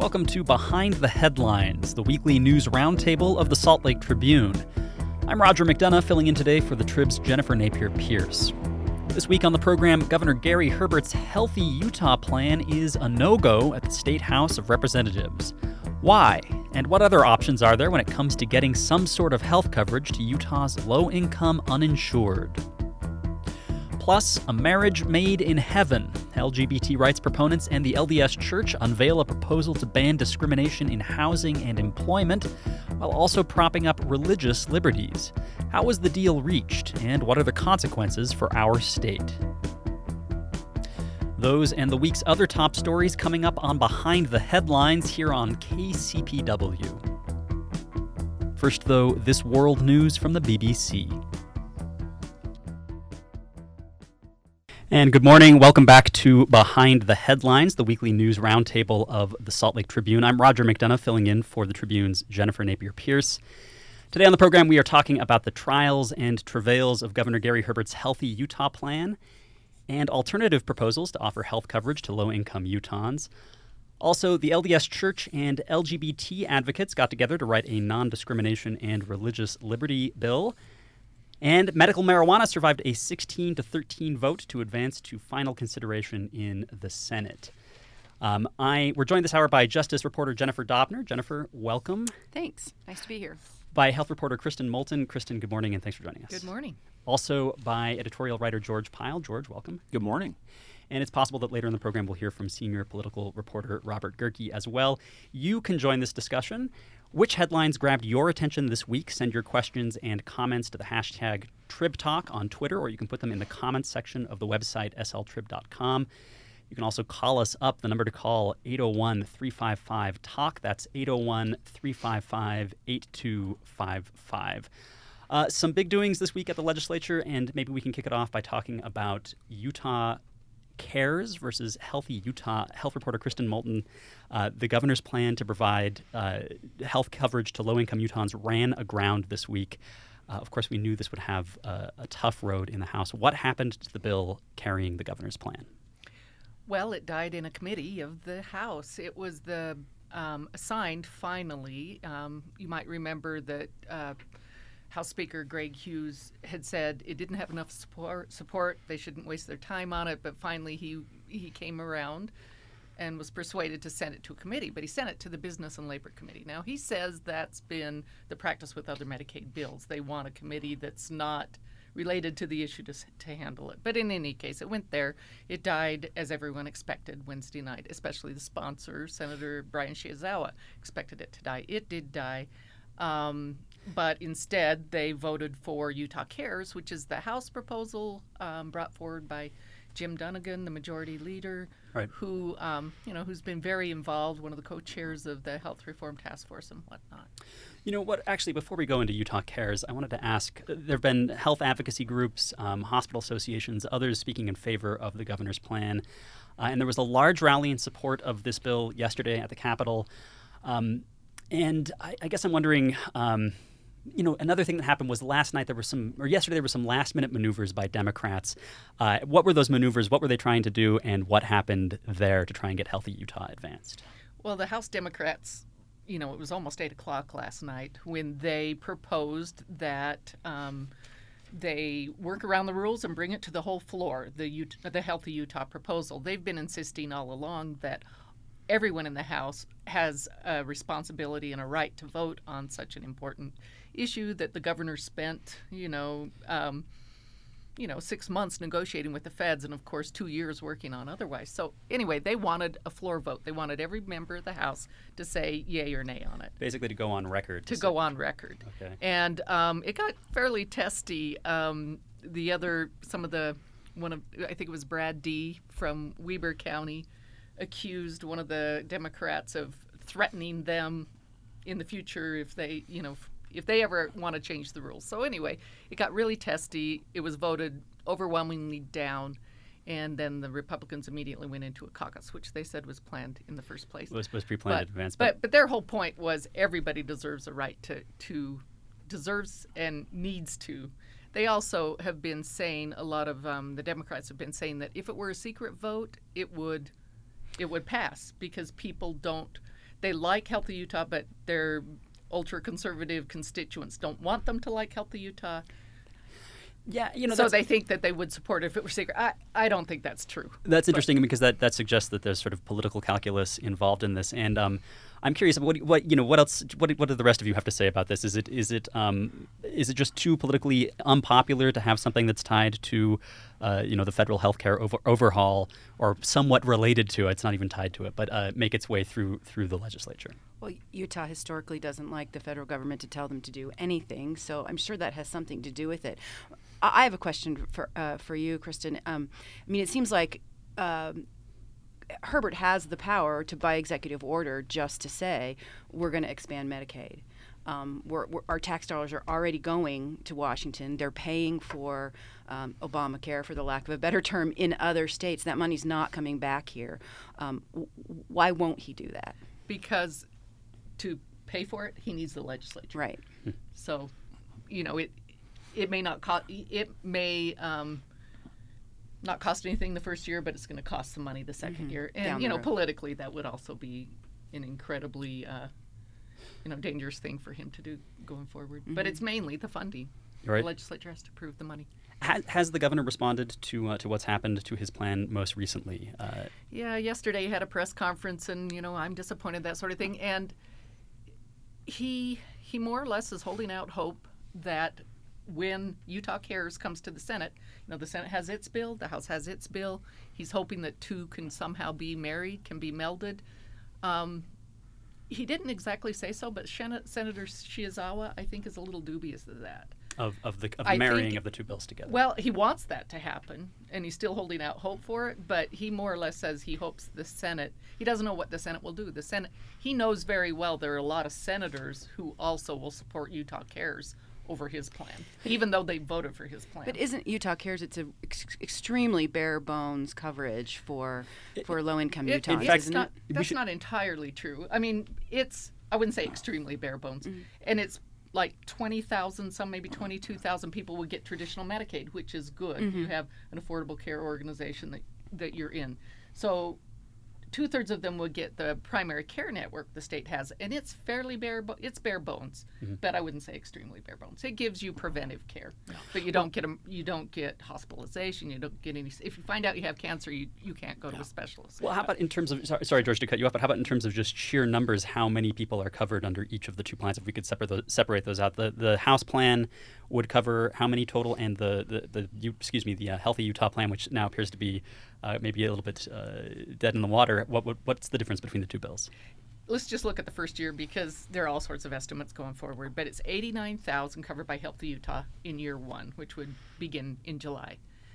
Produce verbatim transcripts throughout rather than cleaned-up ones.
welcome to Behind the Headlines, the weekly news roundtable of the Salt Lake Tribune. I'm Roger McDonough, filling in today for the Trib's Jennifer Napier-Pierce. This week on the program, Governor Gary Herbert's Healthy Utah plan is a no-go at the State House of Representatives. Why? And what other options are there when it comes to getting some sort of health coverage to Utah's low-income uninsured? Plus, a marriage made in heaven. L G B T rights proponents and the L D S Church unveil a proposal to ban discrimination in housing and employment, while also propping up religious liberties. How was the deal reached, and what are the consequences for our state? Those and the week's other top stories coming up on Behind the Headlines here on K C P W. First, though, this world news from the B B C. And good morning. Welcome back to Behind the Headlines, the weekly news roundtable of the Salt Lake Tribune. I'm Roger McDonough, filling in for the Tribune's Jennifer Napier-Pierce. Today on the program, we are talking about the trials and travails of Governor Gary Herbert's Healthy Utah plan and alternative proposals to offer health coverage to low-income Utahns. Also, the L D S Church and L G B T advocates got together to write a non-discrimination and religious liberty bill. And medical marijuana survived a sixteen to thirteen vote to advance to final consideration in the Senate. Um, I We're joined this hour by Justice reporter Jennifer Dobner. Jennifer, welcome. Thanks. Nice to be here. By health reporter Kristen Moulton. Kristen, good morning, and thanks for joining us. Good morning. Also by editorial writer George Pyle. George, welcome. Good morning. And it's possible that later in the program we'll hear from senior political reporter Robert Gehrke as well. You can join this discussion. Which headlines grabbed your attention this week? Send your questions and comments to the hashtag TribTalk on Twitter, or you can put them in the comments section of the website s l trib dot com. You can also call us up. The number to call, eight oh one, three five five, talk. That's eight oh one, three five five, eight two five five. Uh, some big doings this week at the legislature, and maybe we can kick it off by talking about Utah Cares versus Healthy Utah. Health reporter Kristen Moulton, uh, the governor's plan to provide uh, health coverage to low-income Utahns ran aground this week. Uh, of course, we knew this would have a, a tough road in the House. What happened to the bill carrying the governor's plan? Well, it died in a committee of the House. It was the um, assigned, finally. Um, you might remember that uh, House Speaker Greg Hughes had said it didn't have enough support, support. They shouldn't waste their time on it. But finally, he he came around and was persuaded to send it to a committee. But he sent it to the Business and Labor Committee. Now, he says that's been the practice with other Medicaid bills. They want a committee that's not related to the issue to, to handle it. But in any case, it went there. It died, as everyone expected, Wednesday night, especially the sponsor, Senator Brian Shiozawa, expected it to die. It did die. Um, but instead, they voted for Utah Cares, which is the House proposal um, brought forward by Jim Dunnigan, the majority leader, right. who um, you know who's been very involved, one of the co-chairs of the Health Reform Task Force and whatnot. You know what? Actually, before we go into Utah Cares, I wanted to ask. There have been health advocacy groups, um, hospital associations, others speaking in favor of the governor's plan, uh, and there was a large rally in support of this bill yesterday at the Capitol. Um, and I, I guess I'm wondering. Um, You know, another thing that happened was last night there were some, or yesterday there were some last-minute maneuvers by Democrats. Uh, what were those maneuvers? What were they trying to do? And what happened there to try and get Healthy Utah advanced? Well, the House Democrats, you know, it was almost eight o'clock last night when they proposed that um, they work around the rules and bring it to the whole floor, the Utah, the Healthy Utah proposal. They've been insisting all along that everyone in the House has a responsibility and a right to vote on such an important issue that the governor spent, you know, um, you know, six months negotiating with the feds and, of course, two years working on otherwise. So anyway, they wanted a floor vote. They wanted every member of the House to say yay or nay on it. Basically to go on record. To, to go say. on record. Okay. And um, it got fairly testy. Um, the other, some of the, one of, I think it was Brad D. from Weber County, accused one of the Democrats of threatening them in the future if they, you know, if they ever want to change the rules. So anyway, it got really testy. It was voted overwhelmingly down, and then the Republicans immediately went into a caucus, which they said was planned in the first place. It was, was pre-planned but, in advance. But, but but their whole point was everybody deserves a right to, to deserves and needs to. They also have been saying, a lot of um, the Democrats have been saying that if it were a secret vote, it would it would pass because people don't they like Healthy Utah, but their ultra-conservative constituents don't want them to like Healthy Utah. Yeah, you know, so they think that they would support it if it were secret. I, I don't think that's true. That's interesting because that, that suggests that there's sort of political calculus involved in this. And um, I'm curious, what what you know, what else? What what do the rest of you have to say about this? Is it is it um, is it just too politically unpopular to have something that's tied to, uh, you know, the federal healthcare over, overhaul or somewhat related to it? It's not even tied to it, but uh, make its way through through the legislature. Well, Utah historically doesn't like the federal government to tell them to do anything, so I'm sure that has something to do with it. I have a question for uh, for you, Kristen. Um, I mean, it seems like um, Herbert has the power to, by executive order, just to say we're going to expand Medicaid. Um, we're, we're, our tax dollars are already going to Washington. They're paying for um, Obamacare, for the lack of a better term, in other states. That money's not coming back here. Um, w- why won't he do that? Because to pay for it, he needs the legislature. Right. So, you know, it it may not cost. It may um, not cost anything the first year, but it's going to cost some money the second Mm-hmm. year. And Down you the know, road. politically, that would also be an incredibly, uh, you know, dangerous thing for him to do going forward. Mm-hmm. But it's mainly the funding. Right. The legislature has to approve the money. Has, has the governor responded to uh, to what's happened to his plan most recently? Uh, Yeah, yesterday he had a press conference, and you know, I'm disappointed, that sort of thing. And he he more or less is holding out hope that when Utah Cares comes to the Senate, you know, the Senate has its bill, the House has its bill. He's hoping that two can somehow be married, can be melded. Um, he didn't exactly say so, but Shen- Senator Shizawa, I think, is a little dubious of that. of of the of I the marrying think- of the two bills together. Well, he wants that to happen, and he's still holding out hope for it, but he more or less says he hopes the Senate, he doesn't know what the Senate will do. The Senate, he knows very well there are a lot of senators who also will support Utah Cares over his plan, even though they voted for his plan. But isn't Utah Cares? It's an ex- extremely bare bones coverage for for low income It- Utahns, it's fact, isn't not, it? We that's should- not entirely true. I mean, it's, I wouldn't say extremely bare bones, Mm-hmm. and it's like twenty thousand, some maybe twenty-two thousand people would get traditional Medicaid, which is good. Mm-hmm. You have an affordable care organization that, that you're in. So two-thirds of them would get the primary care network the state has, and it's fairly bare, bo- it's bare bones, Mm-hmm. but I wouldn't say extremely bare bones. It gives you preventive care, but you don't get a, you don't get hospitalization, you don't get any, if you find out you have cancer, you, you can't go to a specialist. Well, how about in terms of, sorry, sorry, George, to cut you off, but how about in terms of just sheer numbers, how many people are covered under each of the two plans, if we could separate those, separate those out? The the House plan would cover how many total, and the, the, the you, excuse me, the uh, Healthy Utah plan, which now appears to be uh, maybe a little bit uh, dead in the water, what, what what's the difference between the two bills? Let's just look at the first year because there are all sorts of estimates going forward, but it's eighty-nine thousand covered by Healthy Utah in year one, which would begin in July.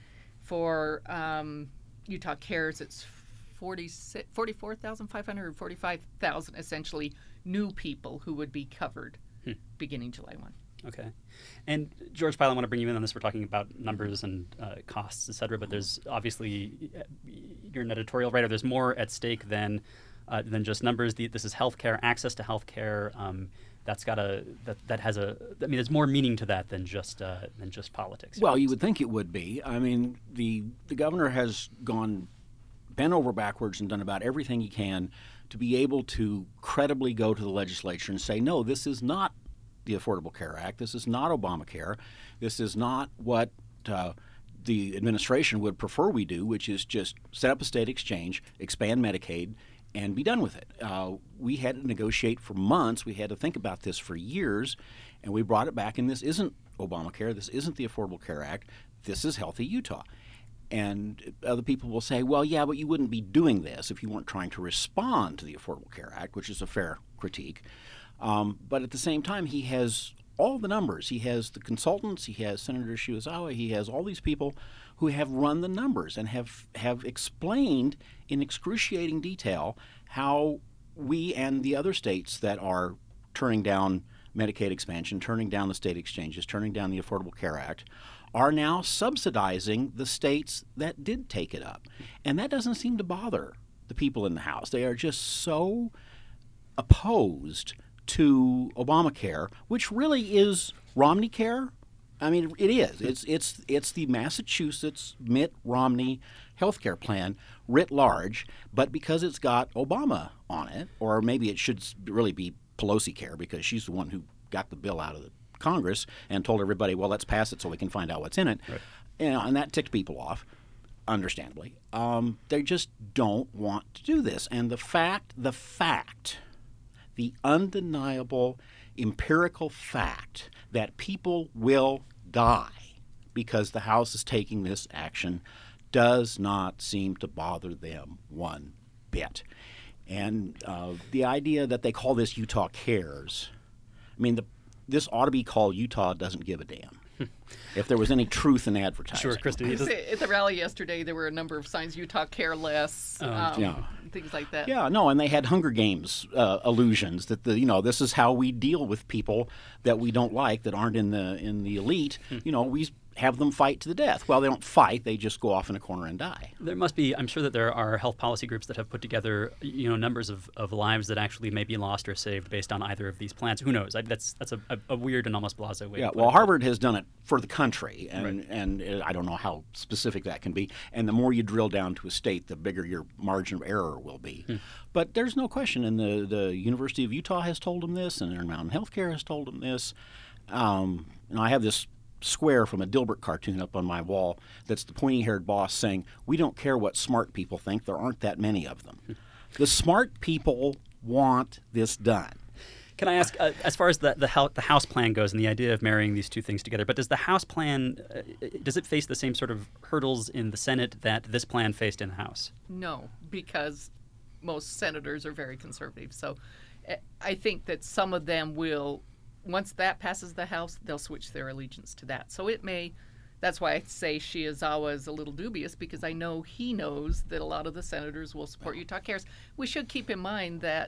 For um, Utah Cares, it's forty-four thousand five hundred, forty-five thousand essentially new people who would be covered Hmm. beginning July first. Okay. And George Pyle, I want to bring you in on this. We're talking about numbers and uh, costs, et cetera, but there's obviously, uh, you're an editorial writer, there's more at stake than uh, than just numbers. The, this is healthcare, access to healthcare. Um, that's got a, that, that has a, I mean, there's more meaning to that than just uh, than just politics. Well, you would think it would be. I mean, the the governor has gone bent over backwards and done about everything he can to be able to credibly go to the legislature and say, no, this is not the Affordable Care Act. This is not Obamacare. This is not what uh, the administration would prefer we do, which is just set up a state exchange, expand Medicaid, and be done with it. Uh, we had to negotiate for months. We had to think about this for years, and we brought it back, and this isn't Obamacare. This isn't the Affordable Care Act. This is Healthy Utah. And other people will say, well, yeah, but you wouldn't be doing this if you weren't trying to respond to the Affordable Care Act, which is a fair critique. Um, but at the same time, he has all the numbers. He has the consultants. He has Senator Shizawa. He has all these people who have run the numbers and have, have explained in excruciating detail how we and the other states that are turning down Medicaid expansion, turning down the state exchanges, turning down the Affordable Care Act, are now subsidizing the states that did take it up. And that doesn't seem to bother the people in the House. They are just so opposed to Obamacare, which really is Romney care. I mean, it is. It's it's it's the Massachusetts Mitt Romney health care plan writ large, but because it's got Obama on it, or maybe it should really be Pelosi care because she's the one who got the bill out of the Congress and told everybody, well, let's pass it so we can find out what's in it. Right. You know, and that ticked people off, understandably. Um, they just don't want to do this. And the fact, the fact, the undeniable empirical fact that people will die because the House is taking this action does not seem to bother them one bit. And uh, the idea that they call this Utah Cares, I mean, the, this ought to be called Utah Doesn't Give a Damn. If there was any truth in advertising. Sure, Kristen. At the rally yesterday, there were a number of signs, Utah Care Less, Oh, um, yeah. things like that. Yeah, no, and they had Hunger Games uh, allusions that the you know this is how we deal with people that we don't like that aren't in the in the elite. You know, we have them fight to the death. Well, they don't fight; they just go off in a corner and die. There must be, I'm sure that there are health policy groups that have put together, you know, numbers of, of lives that actually may be lost or saved based on either of these plans. Who knows? I, that's that's a, a, a weird and almost blasé way Yeah, to put well, it. Harvard has done it for the country, and Right. and uh, I don't know how specific that can be. And the more you drill down to a state, the bigger your margin of error will be. Hmm. But there's no question, and the the University of Utah has told them this, and Intermountain Healthcare has told them this. Um, and I have this square from a Dilbert cartoon up on my wall that's the pointy-haired boss saying, "We don't care what smart people think. There aren't that many of them." The smart people want this done. Can I ask, uh, as far as the the, hel- the House plan goes and the idea of marrying these two things together, but does the House plan, uh, does it face the same sort of hurdles in the Senate that this plan faced in the House? No, because most senators are very conservative. So eh, I think that some of them will, once that passes the House, they'll switch their allegiance to that. So it may, that's why I say Shizawa is a little dubious, because I know he knows that a lot of the senators will support Utah Cares. We should keep in mind that,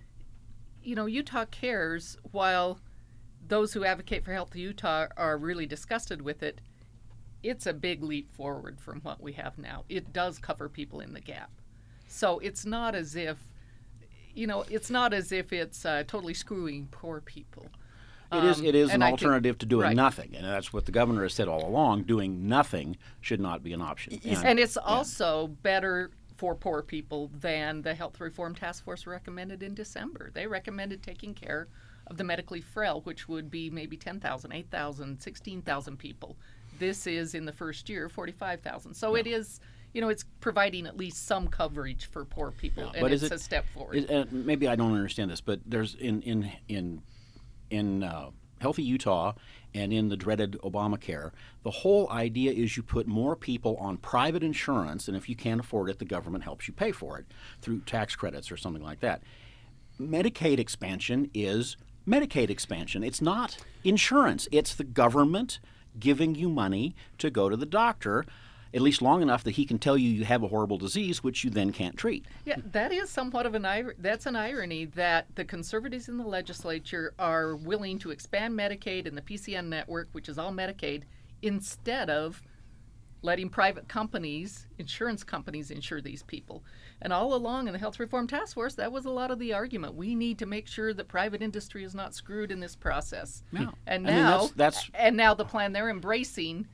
you know, Utah Cares, while those who advocate for Healthy Utah are really disgusted with it, it's a big leap forward from what we have now. It does cover people in the gap. So it's not as if, you know, it's not as if it's uh, totally screwing poor people. It is. It is Um, and an I think- alternative to doing right. nothing, and that's what the governor has said all along. Doing nothing should not be an option. And it's also better for poor people than the Health Reform Task Force recommended in December. They recommended taking care of the medically frail, which would be maybe ten thousand, eight thousand, sixteen thousand people. This is, in the first year, forty-five thousand. So it is, you know, it's providing at least some coverage for poor people, Yeah, and but it's is it- a step forward. Is- uh, maybe I don't understand this, but there's in in in in uh, Healthy Utah and in the dreaded Obamacare, the whole idea is you put more people on private insurance, and if you can't afford it, the government helps you pay for it through tax credits or something like that. Medicaid expansion is Medicaid expansion. It's not insurance. It's the government giving you money to go to the doctor, at least long enough that he can tell you you have a horrible disease, which you then can't treat. Yeah, that is somewhat of an ir- that's an irony that the conservatives in the legislature are willing to expand Medicaid and the P C N network, which is all Medicaid, instead of letting private companies, insurance companies, insure these people. And all along in the Health Reform Task Force, that was a lot of the argument. We need to make sure that private industry is not screwed in this process. Yeah. And I mean, now, that's- that's- and now the plan they're embracing,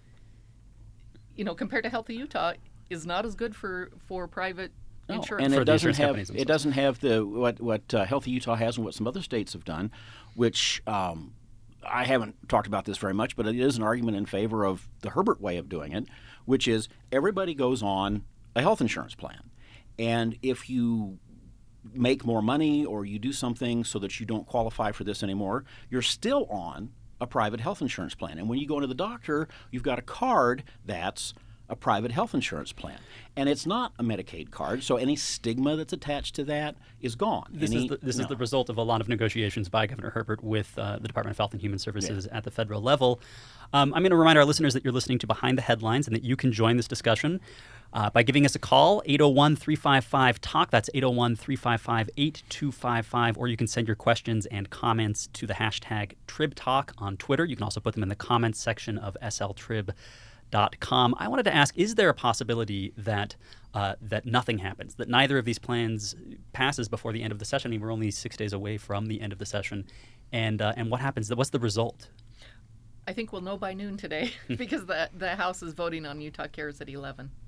you know, compared to Healthy Utah, is not as good for for private No, insurance. and For it the doesn't insurance have companies it themselves. doesn't have the what what uh, Healthy Utah has and what some other states have done, which um, I haven't talked about this very much, but it is an argument in favor of the Herbert way of doing it, which is everybody goes on a health insurance plan, and if you make more money or you do something so that you don't qualify for this anymore, you're still on a private health insurance plan, and when you go into the doctor, you've got a card that's a private health insurance plan. And it's not a Medicaid card, so any stigma that's attached to that is gone. This, Any- is, the, this no. is the result of a lot of negotiations by Governor Herbert with uh, the Department of Health and Human Services at the federal level. Um, I'm going to remind our listeners that you're listening to Behind the Headlines and that you can join this discussion uh, by giving us a call, eight oh one, three five five, talk. That's eight oh one, three five five, eight two five five. Or you can send your questions and comments to the hashtag TribTalk on Twitter. You can also put them in the comments section of S L Trib. Dot com. I wanted to ask, is there a possibility that uh, that nothing happens, that neither of these plans passes before the end of the session? I mean, we're only six days away from the end of the session. And uh, and what happens? What's the result? I think we'll know by noon today because the the House is voting on Utah Cares at eleven.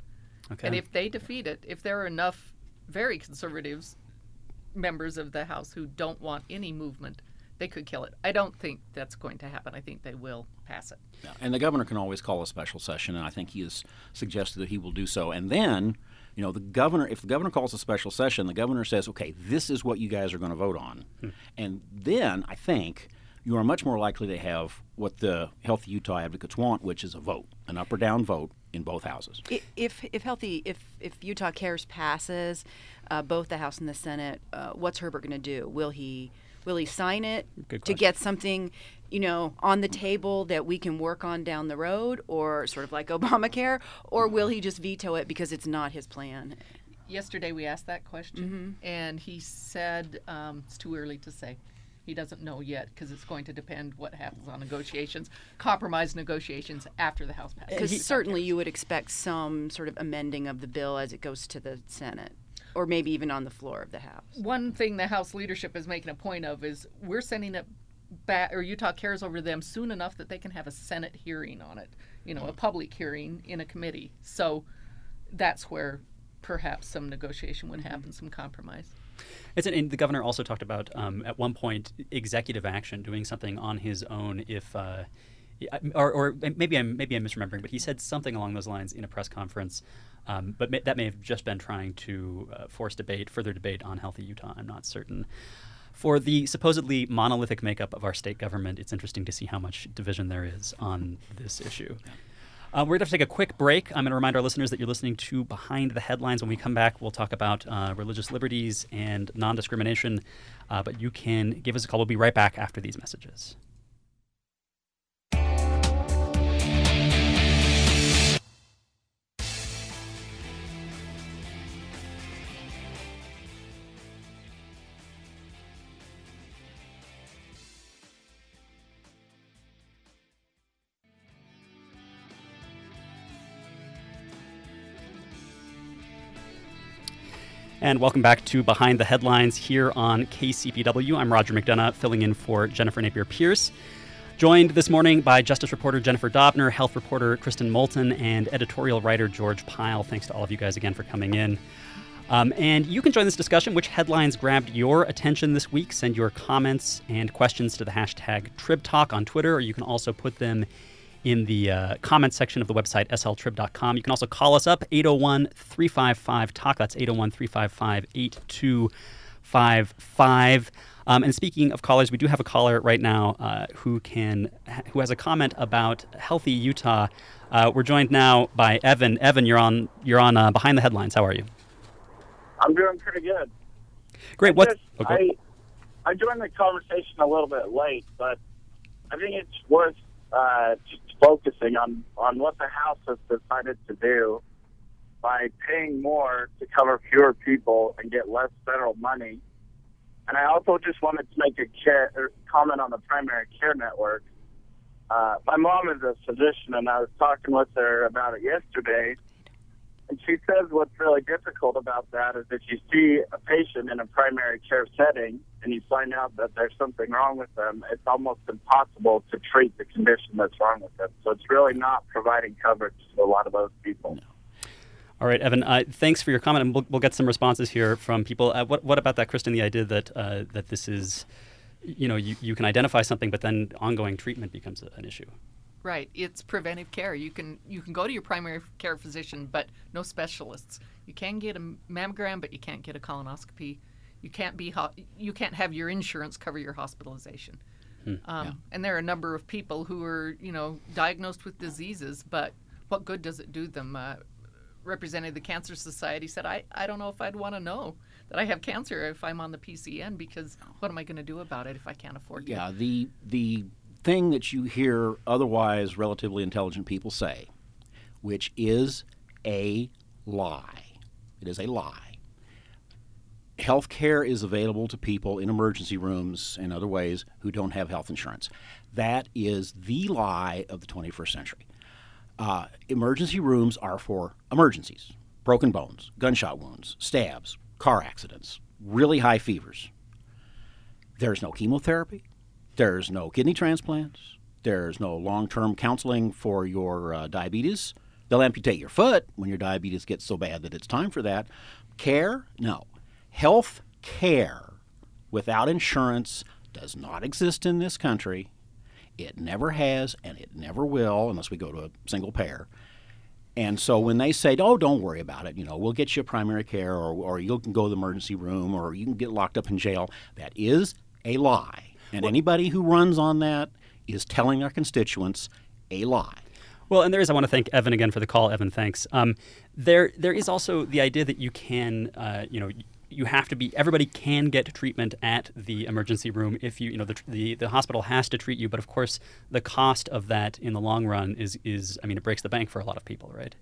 Okay. And if they defeat it, if there are enough very conservatives members of the House who don't want any movement, they could kill it. I don't think that's going to happen. I think they will pass it. Yeah. And the governor can always call a special session, and I think he has suggested that he will do so. And then, you know, the governor, if the governor calls a special session, the governor says, okay, this is what you guys are going to vote on. Hmm. And then I think you are much more likely to have what the Healthy Utah advocates want, which is a vote, an up or down vote in both houses. If if healthy if if Utah Cares passes, uh, both the House and the Senate, uh, what's Herbert going to do? Will he will he sign it to get something, you know, on the table that we can work on down the road, or sort of like Obamacare, or will he just veto it because it's not his plan? Yesterday we asked that question, mm-hmm. and he said um, it's too early to say. He doesn't know yet because it's going to depend what happens on negotiations, compromise negotiations after the House passes. Because certainly you would expect some sort of amending of the bill as it goes to the Senate, or maybe even on the floor of the House. One thing the House leadership is making a point of is we're sending it back, or Utah Cares over them soon enough that they can have a Senate hearing on it, you know, a public hearing in a committee. So that's where perhaps some negotiation would happen, some compromise. It's an, and the governor also talked about um, at one point executive action, doing something on his own if, uh, or, or maybe I'm maybe I'm misremembering, but he said something along those lines in a press conference. Um, but may, that may have just been trying to uh, force debate, further debate on Healthy Utah. I'm not certain. For the supposedly monolithic makeup of our state government, it's interesting to see how much division there is on this issue. Uh, we're going to have to take a quick break. I'm going to remind our listeners that you're listening to Behind the Headlines. When we come back, we'll talk about uh, religious liberties and non-discrimination. Uh, but you can give us a call. We'll be right back after these messages. And welcome back to Behind the Headlines here on K C P W. I'm Roger McDonough, filling in for Jennifer Napier-Pierce. Joined this morning by Justice reporter Jennifer Dobner, health reporter Kristen Moulton, and editorial writer George Pyle. Thanks to all of you guys again for coming in. Um, and you can join this discussion. Which headlines grabbed your attention this week? Send your comments and questions to the hashtag TribTalk on Twitter, or you can also put them in the uh, comments section of the website, S L trib dot com. You can also call us up, eight oh one, three five five, talk. That's eight oh one, three five five, eight two five five. Um, and speaking of callers, we do have a caller right now uh, who can who has a comment about Healthy Utah. Uh, we're joined now by Evan. Evan, you're on you're on uh, Behind the Headlines. How are you? I'm doing pretty good. Great. What? Okay. I, I joined the conversation a little bit late, but I think it's worth uh, just focusing on, on what the House has decided to do by paying more to cover fewer people and get less federal money. And I also just wanted to make a care, comment on the primary care network. Uh, my mom is a physician, and I was talking with her about it yesterday. And she says what's really difficult about that is if you see a patient in a primary care setting and you find out that there's something wrong with them, it's almost impossible to treat the condition that's wrong with them. So it's really not providing coverage to a lot of those people. All right, Evan, uh, thanks for your comment, and we'll, we'll get some responses here from people. Uh, what, what about that, Kristen, the idea that uh, that this is, you know, you, you can identify something, but then ongoing treatment becomes a, an issue? Right. It's preventive care. You can you can go to your primary care physician, but no specialists. You can get a mammogram, but you can't get a colonoscopy. You can't be ho- you can't have your insurance cover your hospitalization. Hmm. Um, yeah. And there are a number of people who are you know diagnosed with diseases, but what good does it do them? Uh, representing the Cancer Society said, I, I don't know if I'd want to know that I have cancer if I'm on the P C N, because what am I going to do about it if I can't afford it? Yeah, the the thing that you hear otherwise relatively intelligent people say, which is a lie. It is a lie. Health care is available to people in emergency rooms and other ways who don't have health insurance. That is the lie of the twenty-first century. Uh, emergency rooms are for emergencies, broken bones, gunshot wounds, stabs, car accidents, really high fevers. There's no chemotherapy. There's no kidney transplants. There's no long-term counseling for your uh, diabetes. They'll amputate your foot when your diabetes gets so bad that it's time for that. Care? No. Health care without insurance does not exist in this country. It never has, and it never will unless we go to a single payer. And so when they say, oh, don't worry about it, you know, we'll get you primary care, or, or you can go to the emergency room, or you can get locked up in jail, that is a lie. And well, anybody who runs on that is telling their constituents a lie. Well, and there is, I want to thank Evan again for the call. Evan, thanks. Um, there, there is also the idea that you can, uh, you know, you have to be, everybody can get treatment at the emergency room if you, you know, the, the, the hospital has to treat you. But of course, the cost of that in the long run is, is, I mean, it breaks the bank for a lot of people, right?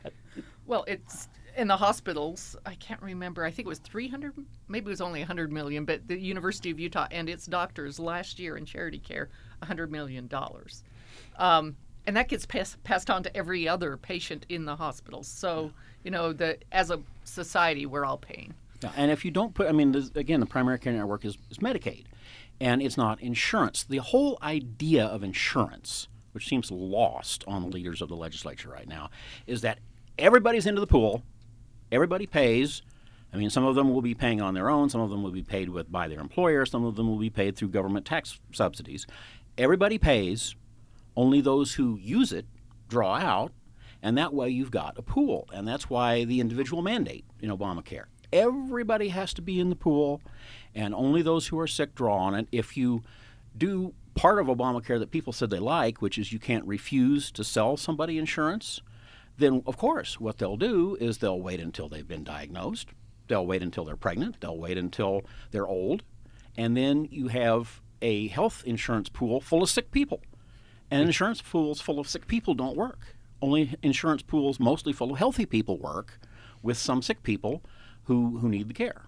Well, it's in the hospitals, I can't remember, I think it was three hundred, maybe it was only one hundred million, but the University of Utah and its doctors last year in charity care, one hundred million dollars. Um, and that gets pass, passed on to every other patient in the hospitals. So, you know, the, as a society, we're all paying. Yeah, and if you don't put, I mean, this, again, the primary care network is, is Medicaid, and it's not insurance. The whole idea of insurance, which seems lost on the leaders of the legislature right now, is that everybody's into the pool, everybody pays. I mean, some of them will be paying on their own, some of them will be paid with by their employer, some of them will be paid through government tax subsidies. Everybody pays, only those who use it draw out, and that way you've got a pool. And that's why the individual mandate in Obamacare. Everybody has to be in the pool, and only those who are sick draw on it. If you do part of Obamacare that people said they like, which is you can't refuse to sell somebody insurance, then, of course, what they'll do is they'll wait until they've been diagnosed. They'll wait until they're pregnant. They'll wait until they're old. And then you have a health insurance pool full of sick people. And insurance pools full of sick people don't work. Only insurance pools mostly full of healthy people work, with some sick people who, who need the care.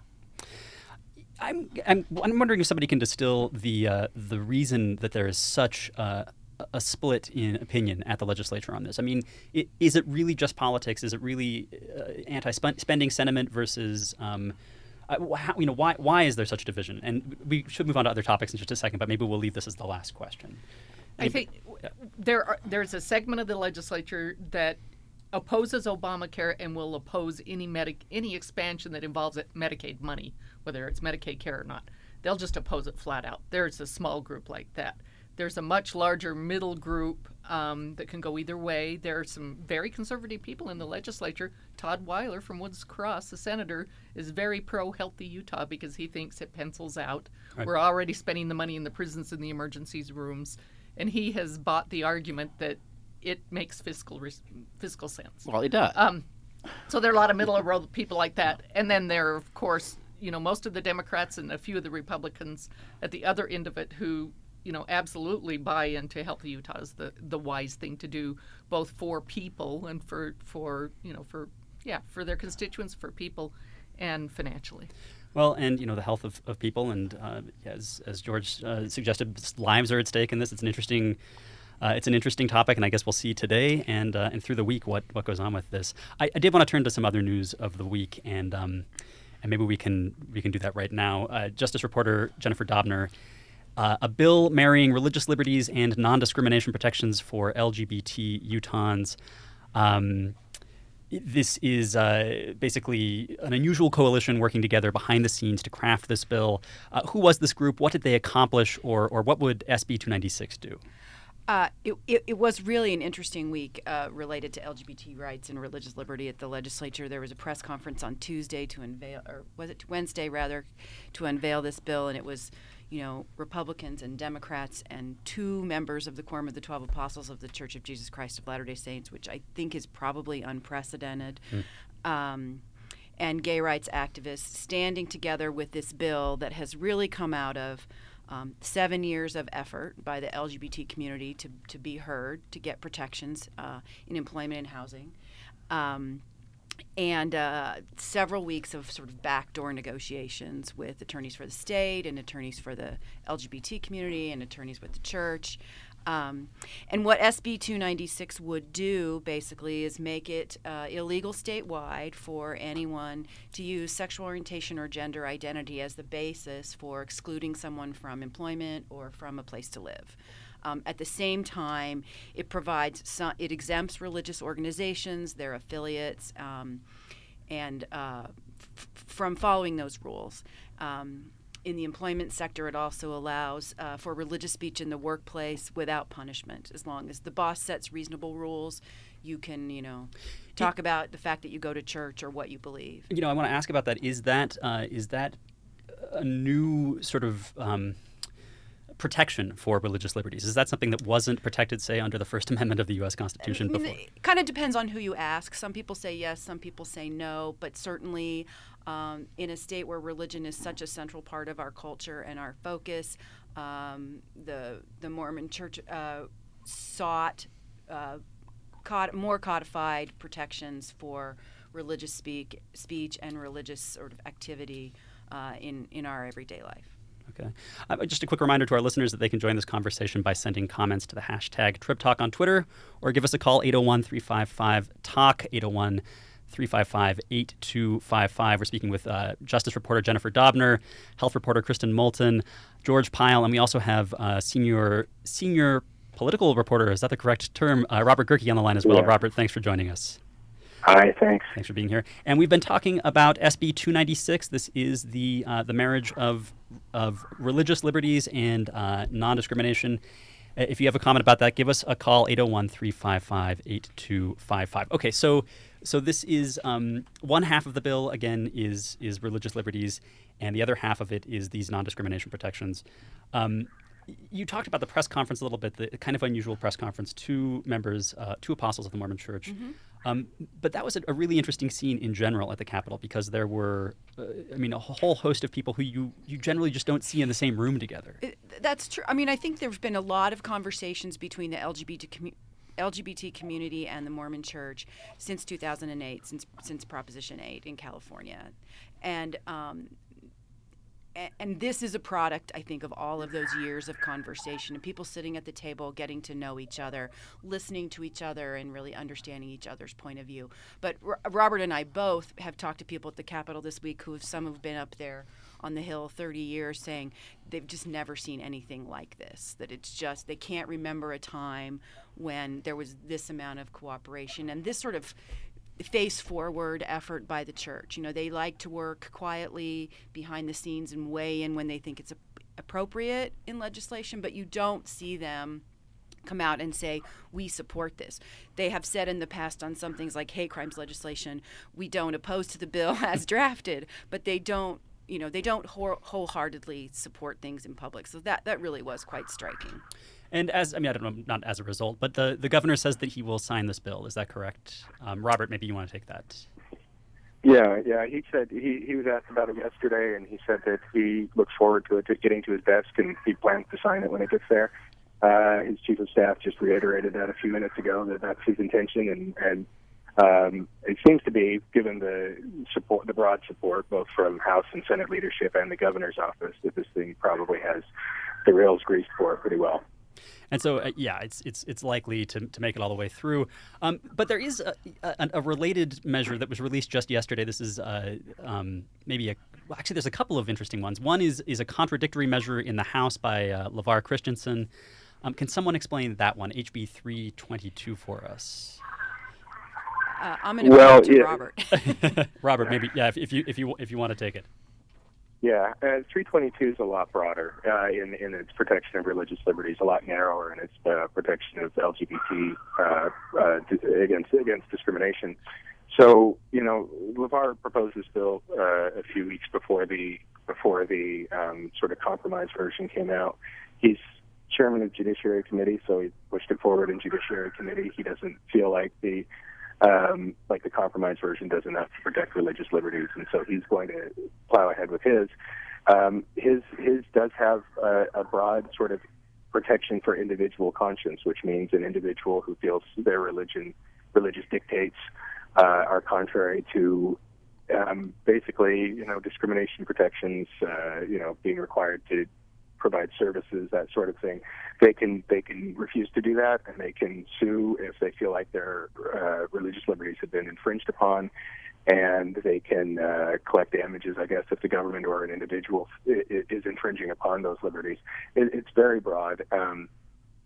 I'm, I'm I'm wondering if somebody can distill the uh, the reason that there is such uh, a split in opinion at the legislature on this. I mean, it, is it really just politics? Is it really uh, anti-spending sentiment versus, um, uh, how, you know, why why is there such division? And we should move on to other topics in just a second, but maybe we'll leave this as the last question. I think yeah. there are, there's a segment of the legislature that opposes Obamacare and will oppose any medic any expansion that involves Medicaid money, whether it's Medicaid care or not. They'll just oppose it flat out. There's a small group like that. There's a much larger middle group um, that can go either way. There are some very conservative people in the legislature. Todd Weiler from Woods Cross, the senator, is very pro-Healthy Utah because he thinks it pencils out. Right. We're already spending the money in the prisons and the emergencies rooms, and he has bought the argument that it makes fiscal res- fiscal sense. Well, it does. Um, so there are a lot of middle-of-the-road people like that. And then there are, of course, you know, most of the Democrats and a few of the Republicans at the other end of it who, you know, absolutely buy into Healthy Utah as the, the wise thing to do, both for people and for, for, you know, for, yeah, for their constituents, for people, and financially. Well, and, you know, the health of, of people, and uh, as, as George uh, suggested, lives are at stake in this. It's an interesting Uh, it's an interesting topic, and I guess we'll see today and uh, and through the week what, what goes on with this. I, I did want to turn to some other news of the week, and um, and maybe we can we can do that right now. Uh, Justice reporter Jennifer Dobner, uh, a bill marrying religious liberties and non-discrimination protections for L G B T Utahns. Um, this is uh, basically an unusual coalition working together behind the scenes to craft this bill. Uh, who was this group? What did they accomplish, or or what would S B two ninety-six do? Uh, it, it, it was really an interesting week uh, related to L G B T rights and religious liberty at the legislature. There was a press conference on Tuesday to unveil, or was it Wednesday rather, to unveil this bill, and it was, you know, Republicans and Democrats and two members of the Quorum of the Twelve Apostles of the Church of Jesus Christ of Latter-day Saints, which I think is probably unprecedented, mm. um, and gay rights activists standing together with this bill that has really come out of Um, seven years of effort by the L G B T community to, to be heard, to get protections uh, in employment and housing, um, and uh, several weeks of sort of backdoor negotiations with attorneys for the state and attorneys for the L G B T community and attorneys with the church. Um, and what S B two ninety-six would do, basically, is make it uh, illegal statewide for anyone to use sexual orientation or gender identity as the basis for excluding someone from employment or from a place to live. Um, at the same time, it provides some, it exempts religious organizations, their affiliates, um, and uh, f- from following those rules. Um, in the employment sector, it also allows uh, for religious speech in the workplace without punishment. As long as the boss sets reasonable rules, you can, you know, talk about the fact that you go to church or what you believe. You know, I want to ask about that. Is that uh, is that a new sort of um, protection for religious liberties? Is that something that wasn't protected, say, under the First Amendment of the U S Constitution I mean, before? It kind of depends on who you ask. Some people say yes, some people say no, but certainly um, in a state where religion is such a central part of our culture and our focus, um, the the Mormon Church uh, sought uh, cod- more codified protections for religious speak, speech and religious sort of activity uh, in, in our everyday life. Okay. Uh, just a quick reminder to our listeners that they can join this conversation by sending comments to the hashtag TribTalk on Twitter, or give us a call, eight oh one, three five five, talk, eight oh one, three five five, eight two five five. We're speaking with uh, Justice reporter Jennifer Dobner, health reporter Kristen Moulton, George Pyle, and we also have uh, senior senior political reporter, is that the correct term, uh, Robert Gehrke on the line as well. Yeah. Robert, thanks for joining us. Hi, thanks. Thanks for being here. And we've been talking about S B two ninety-six. This is the uh, the marriage of of religious liberties and uh, non-discrimination. Uh, If you have a comment about that, give us a call, eight oh one, three five five, eight two five five. Okay, so so this is um, one half of the bill, again, is is religious liberties, and the other half of it is these non-discrimination protections. Um, you talked about the press conference a little bit, the kind of unusual press conference, two members, uh, two apostles of the Mormon Church. Mm-hmm. Um, but that was a, a really interesting scene in general at the Capitol, because there were, uh, I mean, a whole host of people who you, you generally just don't see in the same room together. It, that's true. I mean, I think there have been a lot of conversations between the L G B T commu- L G B T community and the Mormon Church since two thousand eight, since since Proposition eight in California, and um, and this is a product, I think, of all of those years of conversation and people sitting at the table, getting to know each other, listening to each other, and really understanding each other's point of view. But R- Robert and I both have talked to people at the Capitol this week who have, some have been up there on the Hill thirty years, saying they've just never seen anything like this, that it's just, they can't remember a time when there was this amount of cooperation and this sort of face-forward effort by the church. You know, they like to work quietly behind the scenes and weigh in when they think it's a- appropriate in legislation, but you don't see them come out and say, we support this. They have said in the past on some things like hate crimes legislation, we don't oppose to the bill as drafted, but they don't, you know, they don't whole- wholeheartedly support things in public. So that, that really was quite striking. And as, I mean, I don't know, not as a result, but the, the governor says that he will sign this bill. Is that correct? Um, Robert, maybe you want to take that. Yeah, yeah. He said he, he was asked about it yesterday, and he said that he looks forward to it, to getting to his desk, and he plans to sign it when it gets there. Uh, his chief of staff just reiterated that a few minutes ago, that that's his intention, and, and um, it seems to be, given the support, the broad support, both from House and Senate leadership and the governor's office, that this thing probably has the rails greased for it pretty well. And so, uh, yeah, it's it's it's likely to, to make it all the way through. Um, but there is a, a, a related measure that was released just yesterday. This is uh, um, maybe a well, actually, there's a couple of interesting ones. One is is a contradictory measure in the House by uh, LeVar Christensen. Um, can someone explain that one, H B three twenty-two, for us? Uh, I'm going to Well, go to yeah. Robert. Robert, maybe yeah, if, if you if you if you want to take it. Yeah, uh, three twenty-two is a lot broader uh, in in its protection of religious liberties, a lot narrower in its uh, protection of L G B T uh, uh, against against discrimination. So, you know, LeVar proposed this bill uh, a few weeks before the before the um, sort of compromise version came out. He's chairman of Judiciary Committee, so he pushed it forward in Judiciary Committee. He doesn't feel like the Um, like the compromise version does enough to protect religious liberties, and so he's going to plow ahead with his. Um, his his does have a, a broad sort of protection for individual conscience, which means an individual who feels their religion, religious dictates uh, are contrary to um, basically, you know, discrimination protections, uh, you know, being required to provide services, that sort of thing. They can they can refuse to do that, and they can sue if they feel like their uh, religious liberties have been infringed upon, and they can uh, collect damages, I guess, if the government or an individual is infringing upon those liberties. It, it's very broad. Um,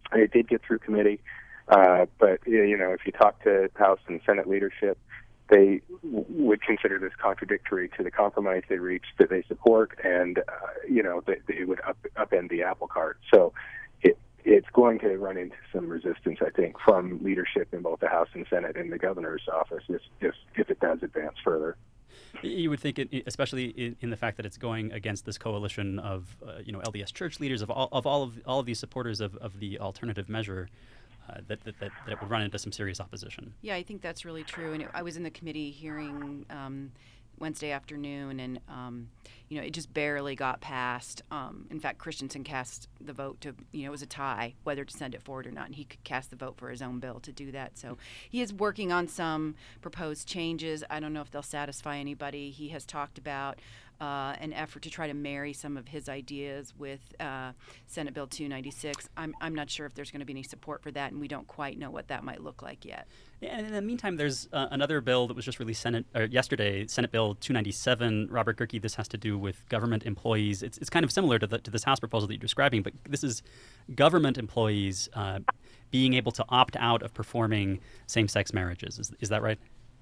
it did get through committee, uh, but you know, if you talk to House and Senate leadership, they w- would consider this contradictory to the compromise they reached that they support, and uh, you know, they, they would up, upend the apple cart. So it, it's going to run into some resistance, I think, from leadership in both the House and Senate and the governor's office if if, if it does advance further. You would think, it, especially in, in the fact that it's going against this coalition of, uh, you know, L D S church leaders, of all of all of all of these supporters of, of the alternative measure, uh, that, that, that that it would run into some serious opposition. Yeah, I think that's really true. And it, I was in the committee hearing um, Wednesday afternoon, and um, you know, it just barely got passed. Um, in fact, Christensen cast the vote to, you know, it was a tie whether to send it forward or not, and he could cast the vote for his own bill to do that. So he is working on some proposed changes. I don't know if they'll satisfy anybody. He has talked about uh, an effort to try to marry some of his ideas with uh, Senate Bill two ninety-six. I'm I'm not sure if there's going to be any support for that, and we don't quite know what that might look like yet. And in the meantime, there's uh, another bill that was just released Senate or yesterday, Senate Bill two ninety-seven. Robert Gehrke, this has to do with government employees. It's it's kind of similar to the, to this House proposal that you're describing, but this is government employees uh, being able to opt out of performing same-sex marriages. Is is that right?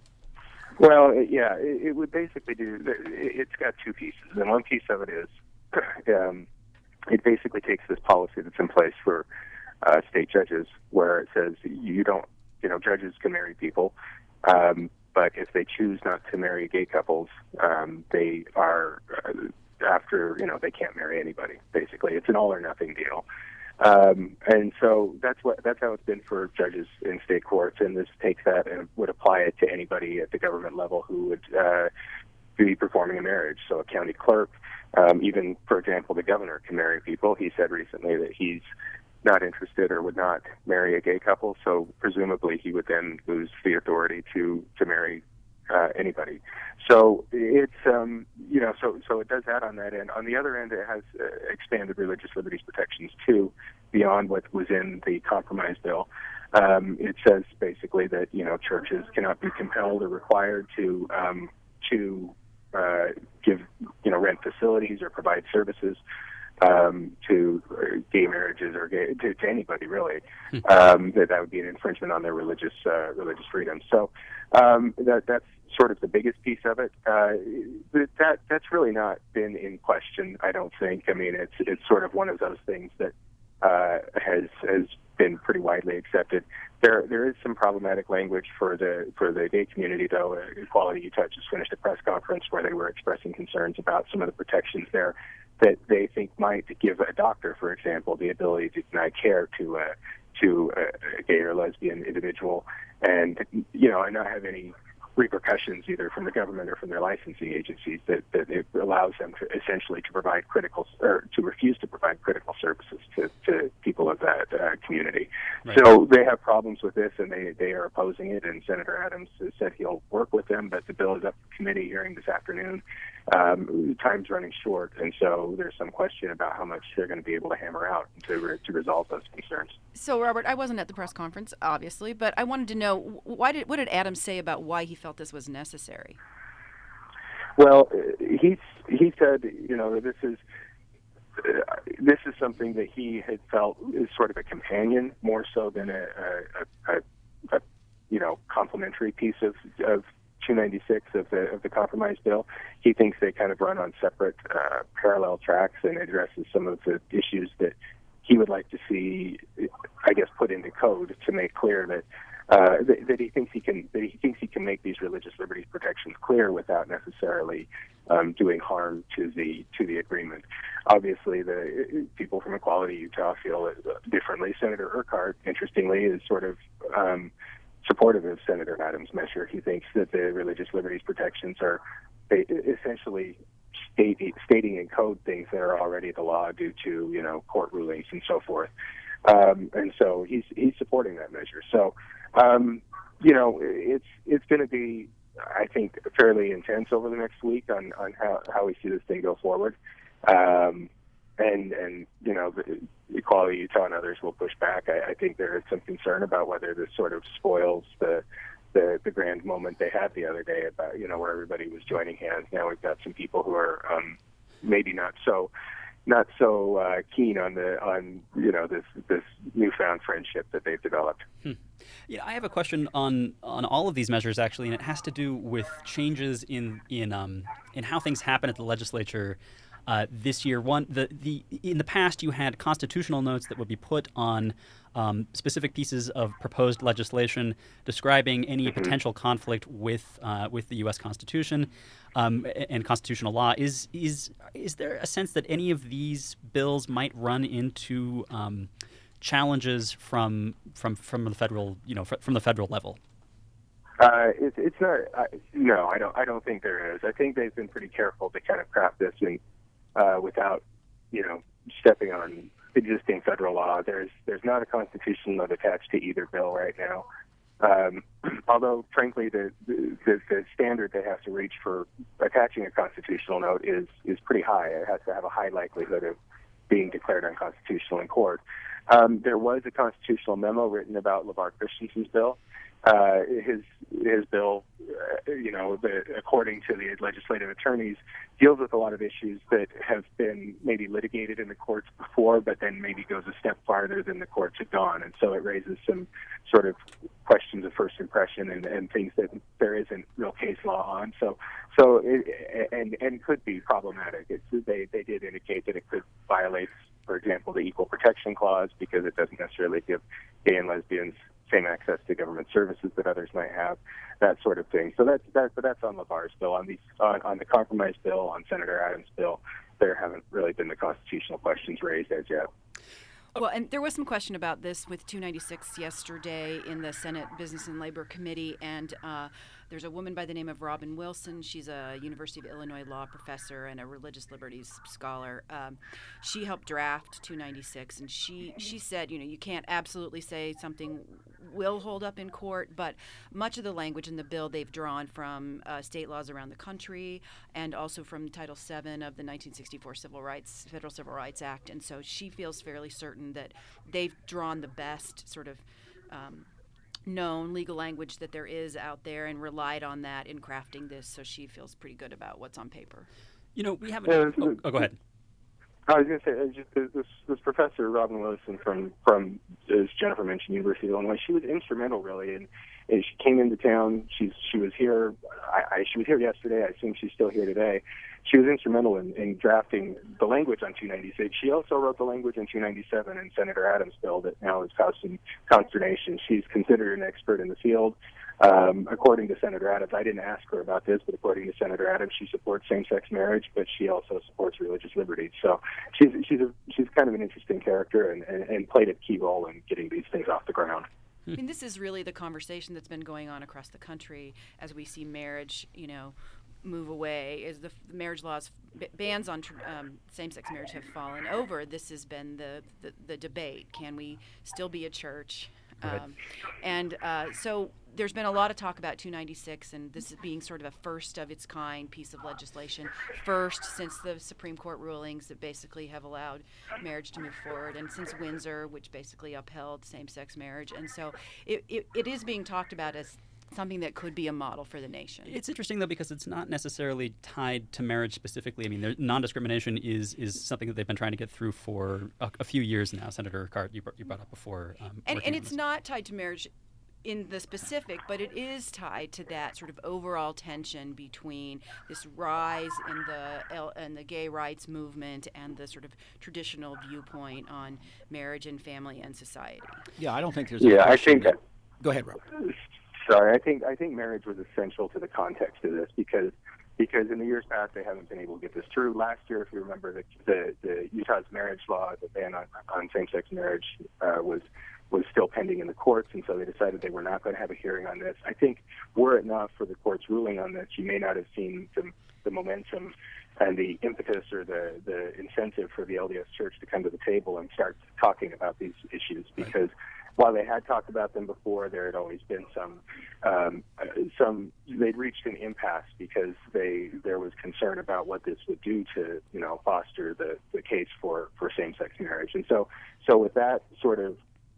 Well, yeah, it, it would basically do. It's got two pieces, and one piece of it is um, it basically takes this policy that's in place for uh, state judges, where it says you don't, you know, judges can marry people, um, but if they choose not to marry gay couples, um, they are uh, after, you know, they can't marry anybody. Basically, it's an all or nothing deal. Um, and so that's what that's how it's been for judges in state courts, and this takes that and would apply it to anybody at the government level who would uh, be performing a marriage. So a county clerk, um, even, for example, the governor can marry people. He said recently that he's not interested or would not marry a gay couple, so presumably he would then lose the authority to, to marry uh, anybody. So it's, um, you know, so so it does that on that end. On the other end, it has uh, expanded religious liberties protections too, beyond what was in the compromise bill. Um, it says basically that, you know, churches cannot be compelled or required to um, to uh, give, you know, rent facilities or provide services um, to gay marriages or gay, to, to anybody really. Um, that that would be an infringement on their religious uh, religious freedom. So um, that that's sort of the biggest piece of it. Uh, that that's really not been in question, I don't think. I mean, it's it's sort of one of those things that uh, has has been pretty widely accepted. There there is some problematic language for the for the gay community, though. Uh, Equality Utah just finished a press conference where they were expressing concerns about some of the protections there that they think might give a doctor, for example, the ability to deny care to uh, to a, a gay or lesbian individual, and you know, and not have any repercussions either from the government or from their licensing agencies, that, that it allows them to essentially to provide critical or to refuse to provide critical services to, to people of that uh, community. Right. So they have problems with this, and they, they are opposing it, and Senator Adams has said he'll work with them, but the bill is up for committee hearing this afternoon. Um, time's running short, and so there's some question about how much they're going to be able to hammer out to, re- to resolve those concerns. So, Robert, I wasn't at the press conference, obviously, but I wanted to know, why did what did Adams say about why he felt this was necessary? Well, he he said, you know, this is uh, this is something that he had felt is sort of a companion more so than a, a, a, a you know complementary piece of of two ninety-six of the of the compromise bill. He thinks they kind of run on separate uh, parallel tracks and addresses some of the issues that he would like to see, I guess, put into code to make clear that uh, that, that he thinks he can that he thinks he can make these religious liberties protections clear without necessarily um, doing harm to the to the agreement. Obviously, the people from Equality Utah feel differently. Senator Urquhart, interestingly, is sort of um, supportive of Senator Adams' measure. He thinks that the religious liberties protections are essentially state, stating in code things that are already the law due to, you know, court rulings and so forth. Um, and so he's he's supporting that measure. So, um, you know, it's it's going to be, I think, fairly intense over the next week on, on how, how we see this thing go forward. Um, and, and, you know, the Equality Utah and others will push back. I, I think there is some concern about whether this sort of spoils the, the the grand moment they had the other day about, you know, where everybody was joining hands. Now we've got some people who are um, maybe not so not so uh, keen on the on you know this this newfound friendship that they've developed. Hmm. Yeah, I have a question on on all of these measures actually, and it has to do with changes in in um, in how things happen at the legislature. Uh, this year, one the, the in the past you had constitutional notes that would be put on um, specific pieces of proposed legislation describing any Mm-hmm. potential conflict with uh, with the U S Constitution um, and constitutional law. Is is is there a sense that any of these bills might run into um, challenges from from from the federal you know fr- from the federal level? Uh, it, it's not. I, no, I don't. I don't think there is. I think they've been pretty careful to kind of craft this in. Uh, without, you know, stepping on existing federal law. There's there's not a constitutional note attached to either bill right now. Um, although, frankly, the, the the standard they have to reach for attaching a constitutional note is is pretty high. It has to have a high likelihood of being declared unconstitutional in court. Um, there was a constitutional memo written about LeVar Christensen's bill. Uh, his his bill, uh, you know, the, according to the legislative attorneys, deals with a lot of issues that have been maybe litigated in the courts before, but then maybe goes a step farther than the courts have gone, and so it raises some sort of questions of first impression and, and things that there isn't real case law on. So, so it, and and could be problematic. It's, they they did indicate that it could violate, for example, the Equal Protection Clause because it doesn't necessarily give gay and lesbians same access to government services that others might have, that sort of thing. So that's that, but that's on LeVar's bill. On the on, on the compromise bill, on Senator Adams' bill, there haven't really been the constitutional questions raised as yet. Well, and there was some question about this with two ninety-six yesterday in the Senate Business and Labor Committee, and uh, there's a woman by the name of Robin Wilson. She's a University of Illinois law professor and a religious liberties scholar. Um, she helped draft two ninety-six, and she, she said, you know, you can't absolutely say something will hold up in court, but much of the language in the bill they've drawn from uh, state laws around the country and also from Title seven of the nineteen sixty-four Civil Rights, Federal Civil Rights Act, and so she feels fairly certain that they've drawn the best sort of um, known legal language that there is out there and relied on that in crafting this, so she feels pretty good about what's on paper. You know, we haven't. Yeah, oh, oh, go ahead. I was going to say, uh, just, this, this professor, Robin Wilson, from, from, as Jennifer mentioned, University of Illinois, she was instrumental, really, and, and she came into town. She's she was here. I, I, she was here yesterday. I assume she's still here today. She was instrumental in, in drafting the language on two ninety-six. She also wrote the language in two ninety-seven in Senator Adams' bill that now has caused some consternation. She's considered an expert in the field. Um, according to Senator Adams, I didn't ask her about this, but according to Senator Adams, she supports same-sex marriage, but she also supports religious liberty. So she's she's a, she's kind of an interesting character and, and, and played a key role in getting these things off the ground. I mean, this is really the conversation that's been going on across the country as we see marriage, you know, move away. As the f- marriage laws, b- bans on tr- um, same-sex marriage have fallen over, this has been the, the, the debate. Can we still be a church? Right. Um, and uh, so there's been a lot of talk about two ninety-six, and this is being sort of a first of its kind piece of legislation, first since the Supreme Court rulings that basically have allowed marriage to move forward, and since Windsor, which basically upheld same-sex marriage. And so it, it, it is being talked about as something that could be a model for the nation. It's interesting, though, because it's not necessarily tied to marriage specifically. I mean, there, non-discrimination is is something that they've been trying to get through for a, a few years now. Senator Cart, you, br- you brought up before. Um, and working and on it's this. not tied to marriage in the specific, but it is tied to that sort of overall tension between this rise in the L- in the gay rights movement and the sort of traditional viewpoint on marriage and family and society. Yeah, I don't think there's. A Yeah, I question think that- Go ahead, Rob. Sorry, I think I think marriage was essential to the context of this because because in the years past they haven't been able to get this through. Last year, if you remember, the the, the Utah's marriage law, the ban on, on same-sex marriage, uh, was was still pending in the courts, and so they decided they were not going to have a hearing on this. I think were it not for the court's ruling on this, you may not have seen the, the momentum and the impetus or the, the incentive for the L D S Church to come to the table and start talking about these issues because while they had talked about them before, there had always been some, um, some they'd reached an impasse because they there was concern about what this would do to, you know, foster the, the case for, for same-sex marriage. And so, so with that sort of,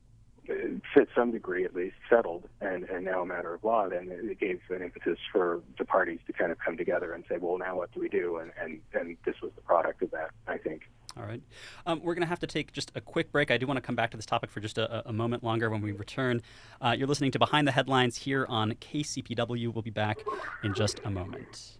to some degree at least, settled and, and now a matter of law, then it gave an impetus for the parties to kind of come together and say, well, now what do we do? And, and, and this was the product of that, I think. All right. Right. Um, we're going to have to take just a quick break. I do want to come back to this topic for just a, a moment longer when we return. Uh, you're listening to Behind the Headlines here on K C P W. We'll be back in just a moment.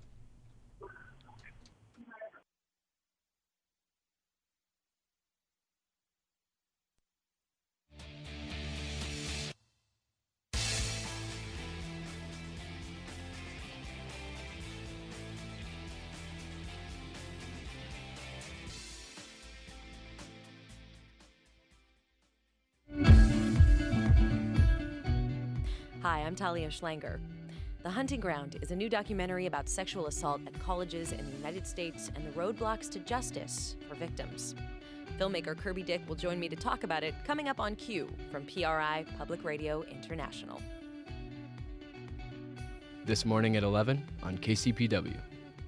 Hi, I'm Talia Schlanger. The Hunting Ground is a new documentary about sexual assault at colleges in the United States and the roadblocks to justice for victims. Filmmaker Kirby Dick will join me to talk about it coming up on Q from P R I Public Radio International. This morning at eleven on K C P W.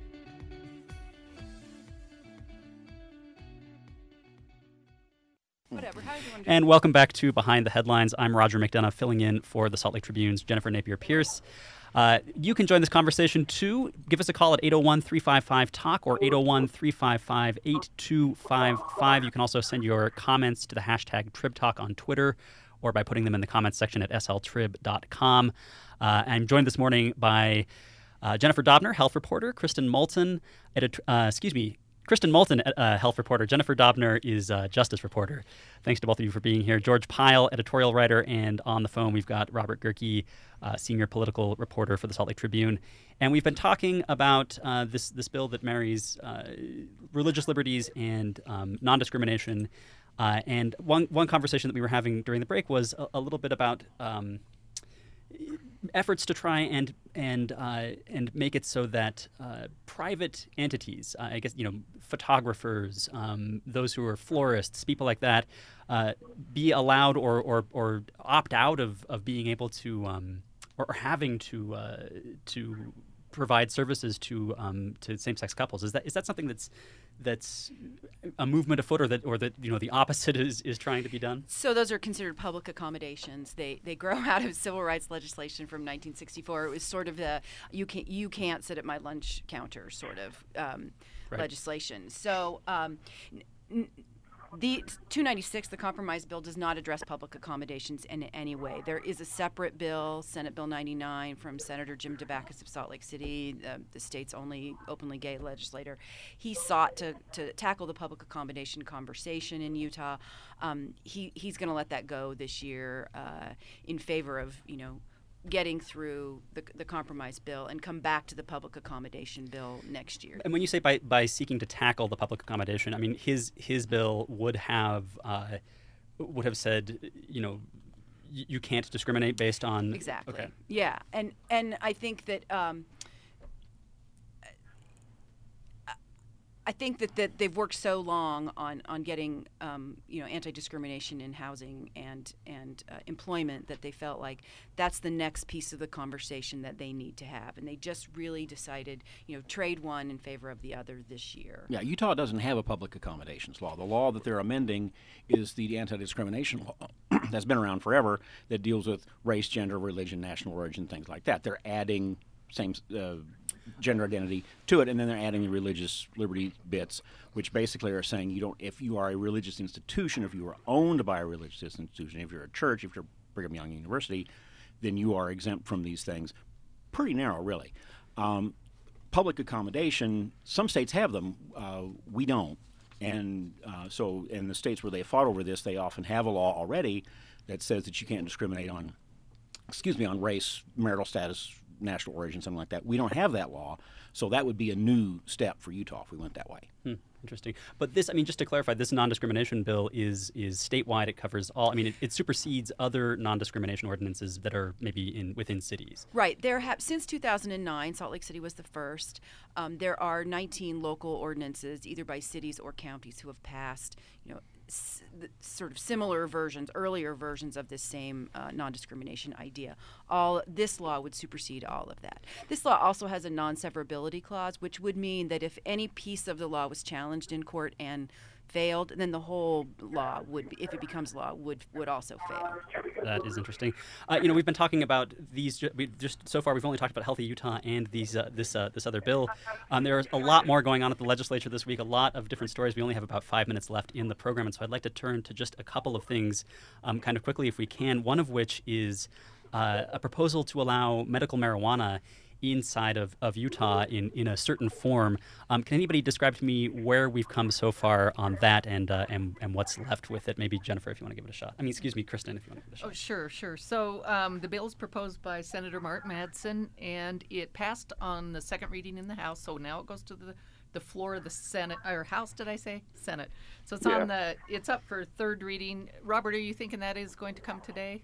Whatever. How do you want to do And welcome back to Behind the Headlines. I'm Roger McDonough, filling in for the Salt Lake Tribune's Jennifer Napier-Pierce. Uh, you can join this conversation, too. Give us a call at eight oh one, three five five, talk or eight oh one, three five five, eight two five five. You can also send your comments to the hashtag TribTalk on Twitter or by putting them in the comments section at s l trib dot com. Uh, I'm joined this morning by uh, Jennifer Dobner, health reporter, Kristen Moulton, edit- uh, excuse me, Kristen Moulton, uh, health reporter. Jennifer Dobner is uh, justice reporter. Thanks to both of you for being here. George Pyle, editorial writer, and on the phone we've got Robert Gehrke, uh, senior political reporter for the Salt Lake Tribune. And we've been talking about uh, this this bill that marries uh, religious liberties and um, non-discrimination. Uh, and one one conversation that we were having during the break was a, a little bit about um, efforts to try and and uh, and make it so that uh, private entities, uh, I guess you know, photographers, um, those who are florists, people like that, uh, be allowed or or, or opt out of, of being able to um, or having to uh, to provide services to um, to same-sex couples. Is that is that something that's that's a movement afoot, or that or that you know the opposite is, is trying to be done? So those are considered public accommodations. They they grow out of civil rights legislation from nineteen sixty-four. It was sort of the you can't you can't sit at my lunch counter sort of um, Right. legislation. So um, n- n- the two ninety-six, the compromise bill, does not address public accommodations in any way. There is a separate bill, Senate Bill ninety-nine, from Senator Jim Debacus of Salt Lake City, uh, the state's only openly gay legislator. He sought to, to tackle the public accommodation conversation in Utah. Um, he he's going to let that go this year uh, in favor of, you know, getting through the, the compromise bill and come back to the public accommodation bill next year. And when you say by, by seeking to tackle the public accommodation, I mean his his bill would have uh, would have said, you know, y- you can't discriminate based on Exactly. Okay. Yeah, and and I think that um, I think that, that they've worked so long on on getting um, you know anti-discrimination in housing and and uh, employment that they felt like that's the next piece of the conversation that they need to have, and they just really decided, you know, trade one in favor of the other this year. Yeah, Utah doesn't have a public accommodations law. The law that they're amending is the anti-discrimination law that's been around forever that deals with race, gender, religion, national origin, things like that. They're adding same uh, gender identity to it, and then they're adding the religious liberty bits, which basically are saying you don't, if you are a religious institution, if you are owned by a religious institution, if you're a church, if you're Brigham Young University, then you are exempt from these things. Pretty narrow, really. Um, public accommodation, some states have them, uh, we don't. And uh, so in the states where they fought over this, they often have a law already that says that you can't discriminate on, excuse me, on race, marital status, national origin, something like that. We don't have that law, so that would be a new step for Utah if we went that way. Hmm, interesting. But this, I mean, just to clarify, this non-discrimination bill is is statewide. It covers all. I mean, it, it supersedes other non-discrimination ordinances that are maybe in within cities. Right. There have since two thousand nine, Salt Lake City was the first. Um, there are nineteen local ordinances, either by cities or counties, who have passed, you know, s- the sort of similar versions, earlier versions of this same uh, non-discrimination idea. All this law would supersede all of that. This law also has a non-severability clause, which would mean that if any piece of the law was challenged in court and failed, then the whole law would, be, if it becomes law, would would also fail. That is interesting. Uh, you know, we've been talking about these. We just so far, we've only talked about Healthy Utah and these uh, this uh, this other bill. Um, there's a lot more going on at the legislature this week. A lot of different stories. We only have about five minutes left in the program, and so I'd like to turn to just a couple of things, um, kind of quickly, if we can. One of which is uh, a proposal to allow medical marijuana inside of, of Utah in, in a certain form. Um, can anybody describe to me where we've come so far on that and, uh, and and what's left with it? Maybe Jennifer, if you want to give it a shot. I mean, excuse me, Kristen, if you want to give it a shot. Oh, sure, sure. So um, the bill is proposed by Senator Mark Madsen, and it passed on the second reading in the House. So now it goes to the the floor of the Senate, or House, did I say? Senate. So it's Yeah. on the, it's up for third reading. Robert, are you thinking that is going to come today?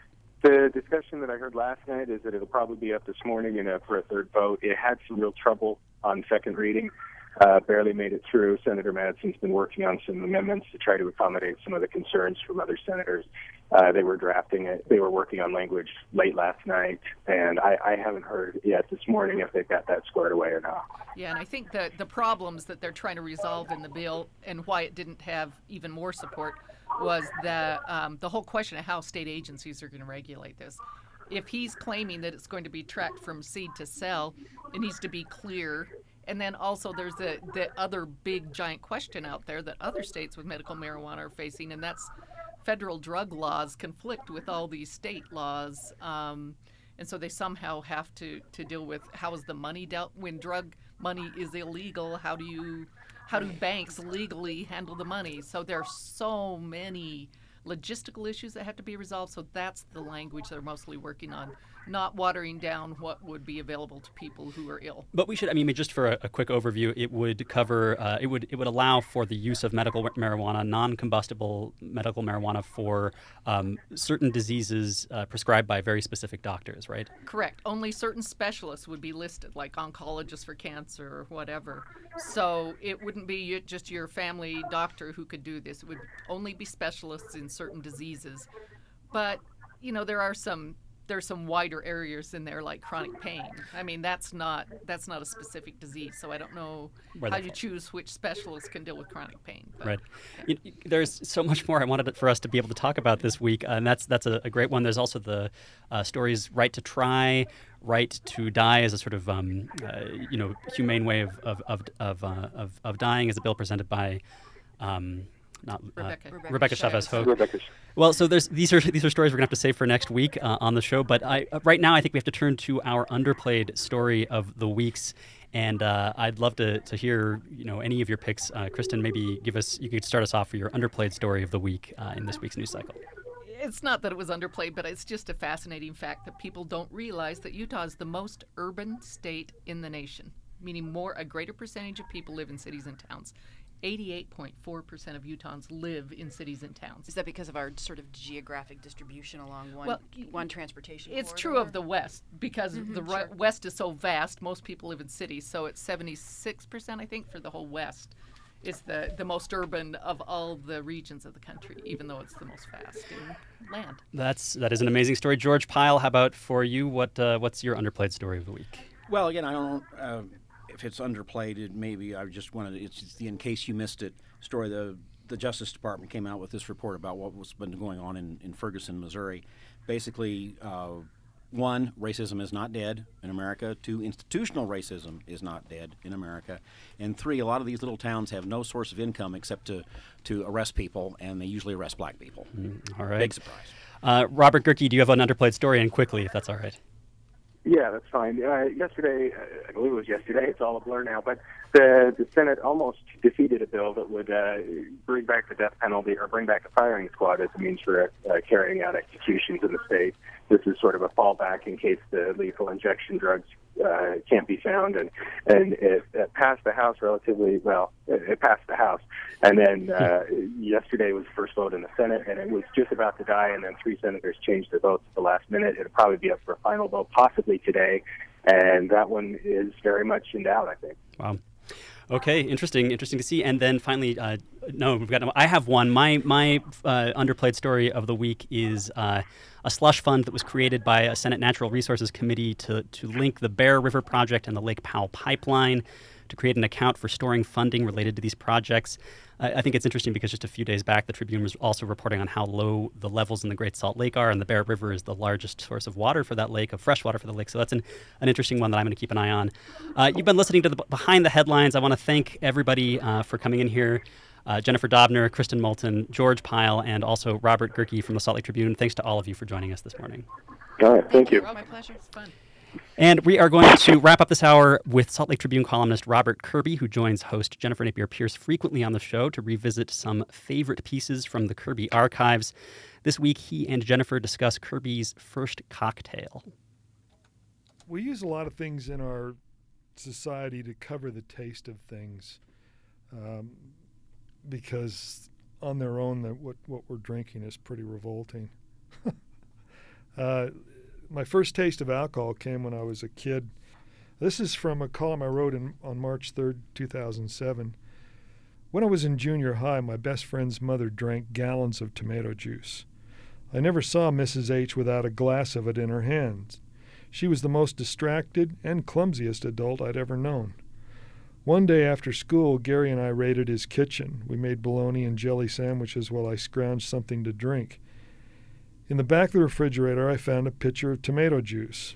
The discussion that I heard last night is that it'll probably be up this morning and up for a third vote. It had some real trouble on second reading, uh, barely made it through. Senator Madsen's been working on some amendments to try to accommodate some of the concerns from other senators. Uh, they were drafting it. They were working on language late last night, and I, I haven't heard yet this morning if they've got that squared away or not. Yeah, and I think that the problems that they're trying to resolve in the bill and why it didn't have even more support was the um, the whole question of how state agencies are going to regulate this. If he's claiming that it's going to be tracked from seed to sell, it needs to be clear. And then also there's the, the other big giant question out there that other states with medical marijuana are facing, and that's federal drug laws conflict with all these state laws. Um, and so they somehow have to, to deal with how is the money dealt when drug money is illegal. How do you How do banks legally handle the money? So there are so many logistical issues that have to be resolved. So that's the language they're mostly working on, not watering down what would be available to people who are ill. But we should, I mean, just for a, a quick overview, it would cover, uh, it would it would allow for the use of medical marijuana, non-combustible medical marijuana for um, certain diseases uh, prescribed by very specific doctors, right? Correct. Only certain specialists would be listed, like oncologists for cancer or whatever. So it wouldn't be you- just your family doctor who could do this. It would only be specialists in certain diseases. But, you know, there are some there's some wider areas in there like chronic pain. I mean, that's not that's not a specific disease, so I don't know Where how that you falls. choose which specialists can deal with chronic pain. But, Right. You, you- there's so much more I wanted for us to be able to talk about this week, uh, and that's that's a, a great one. There's also the uh, stories right to try, right to die as a sort of um, uh, you know humane way of of of of, uh, of of dying, as a bill presented by. Um, not uh, Rebecca. Rebecca Rebecca Chavez Chavez. Hogue. Rebecca, Well, so there's these are these are stories we're gonna have to save for next week uh, on the show. But I uh, right now I think we have to turn to our underplayed story of the weeks, and uh, I'd love to, to hear you know any of your picks. Uh, Kristen, maybe give us you could start us off for your underplayed story of the week uh, in this week's news cycle. it's not that it was underplayed, but it's just a fascinating fact that people don't realize that Utah is the most urban state in the nation, meaning more a greater percentage of people live in cities and towns. eighty-eight point four percent of Utahns live in cities and towns. Is that because of our sort of geographic distribution along one Well, one transportation It's corridor? true of the West because Mhm, the ri- sure. West is so vast. Most people live in cities, so it's seventy-six percent, I think, for the whole West. It's the, the most urban of all the regions of the country, even though it's the most vast in land. That's that is an amazing story, George Pyle. How about for you? What uh, what's your underplayed story of the week? Well, again, I don't know uh, if it's underplayed. It maybe I just wanted it's just the in case you missed it story. The the Justice Department came out with this report about what was been going on in, in Ferguson, Missouri. Basically, uh, one, racism is not dead in America. Two, institutional racism is not dead in America. And three, a lot of these little towns have no source of income except to to arrest people, and they usually arrest black people. All right. Big surprise. Uh, Robert Gerke, do you have an underplayed story, and quickly, if that's all right? Yeah, that's fine. Uh, yesterday, uh, I believe it was yesterday, it's all a blur now, but the, the Senate almost defeated a bill that would uh, bring back the death penalty or bring back a firing squad as a means for uh, carrying out executions in the state. This is sort of a fallback in case the lethal injection drugs uh, can't be found, and and it, it passed the House relatively well. It, it passed the House, and then uh, yesterday was the first vote in the Senate, and it was just about to die, and then three senators changed their votes at the last minute. It'll probably be up for a final vote, possibly today, and that one is very much in doubt, I think. Wow. Okay, interesting, interesting to see. And then finally, uh, no, we've got. I have one. My my uh, underplayed story of the week is uh, a slush fund that was created by a Senate Natural Resources Committee to to link the Bear River Project and the Lake Powell Pipeline to create an account for storing funding related to these projects. I, I think it's interesting because just a few days back, the Tribune was also reporting on how low the levels in the Great Salt Lake are, and the Bear River is the largest source of water for that lake, of fresh water for the lake. So that's an, an interesting one that I'm going to keep an eye on. Uh, you've been listening to the Behind the Headlines. I want to thank everybody uh, for coming in here. Uh, Jennifer Dobner, Kristen Moulton, George Pyle, and also Robert Gehrke from the Salt Lake Tribune. Thanks to all of you for joining us this morning. All right, thank you. My pleasure. It's fun. And we are going to wrap up this hour with Salt Lake Tribune columnist Robert Kirby, who joins host Jennifer Napier Pierce frequently on the show to revisit some favorite pieces from the Kirby archives. This week, he and Jennifer discuss Kirby's first cocktail. We use a lot of things in our society to cover the taste of things, um, because on their own, that what, what we're drinking is pretty revolting. uh, My first taste of alcohol came when I was a kid. This is from a column I wrote in, on March third, two thousand seven. When I was in junior high, my best friend's mother drank gallons of tomato juice. I never saw Missus H without a glass of it in her hands. She was the most distracted and clumsiest adult I'd ever known. One day after school, Gary and I raided his kitchen. We made bologna and jelly sandwiches while I scrounged something to drink. In the back of the refrigerator, I found a pitcher of tomato juice.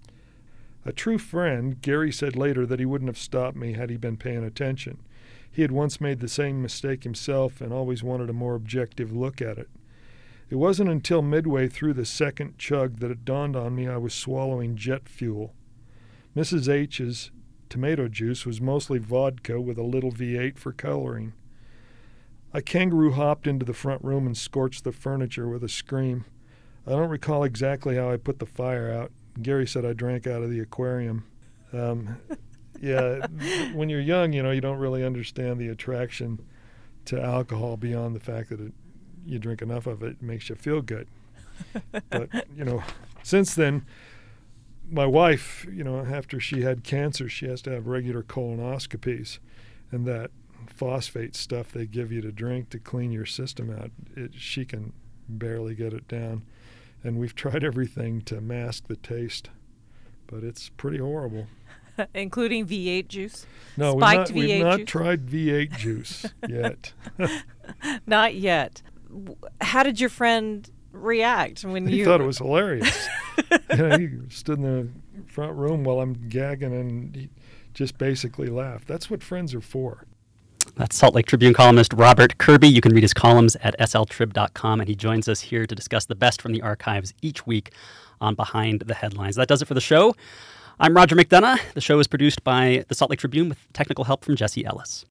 A true friend, Gary said later that he wouldn't have stopped me had he been paying attention. He had once made the same mistake himself and always wanted a more objective look at it. It wasn't until midway through the second chug that it dawned on me I was swallowing jet fuel. Missus H's tomato juice was mostly vodka with a little V eight for coloring. I kangaroo hopped into the front room and scorched the furniture with a scream. I don't recall exactly how I put the fire out. Gary said I drank out of the aquarium. Um, yeah, when you're young, you know, you don't really understand the attraction to alcohol beyond the fact that it, you drink enough of it, it makes you feel good. But, you know, since then, my wife, you know, after she had cancer, she has to have regular colonoscopies, and that phosphate stuff they give you to drink to clean your system out, it, she can barely get it down. And we've tried everything to mask the taste, but it's pretty horrible. Including V eight juice? No, we've Spiked not, we've V eight not juice? tried V eight juice yet. Not yet. How did your friend react when He you... thought it was hilarious. You know, he stood in the front room while I'm gagging, and he just basically laughed. That's what friends are for. That's Salt Lake Tribune columnist Robert Kirby. You can read his columns at s l trib dot com, and he joins us here to discuss the best from the archives each week on Behind the Headlines. That does it for the show. I'm Roger McDonough. The show is produced by the Salt Lake Tribune with technical help from Jesse Ellis.